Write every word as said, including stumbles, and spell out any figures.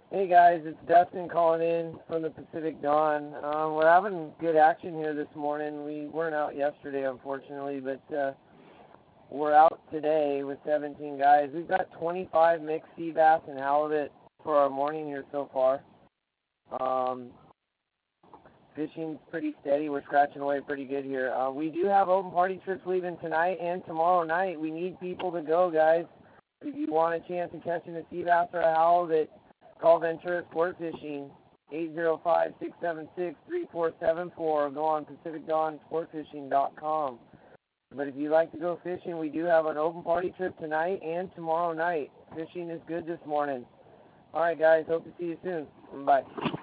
Hey guys, it's Dustin calling in from the Pacific Dawn. Um, we're having good action here this morning. We weren't out yesterday, unfortunately, but uh, we're out today with seventeen guys. We've got twenty-five mixed sea bass and halibut for our morning here so far. Um, fishing's pretty steady. We're scratching away pretty good here. Uh, we do have open party trips leaving tonight and tomorrow night. We need people to go, guys. If you want a chance of catching a sea bass or a halibut, call Ventura Sport Fishing, eight zero five, six seven six, three four seven four, or go on Pacific Dawn Sport Fishing dot com. But if you'd like to go fishing, we do have an open party trip tonight and tomorrow night. Fishing is good this morning. All right, guys, hope to see you soon. Bye.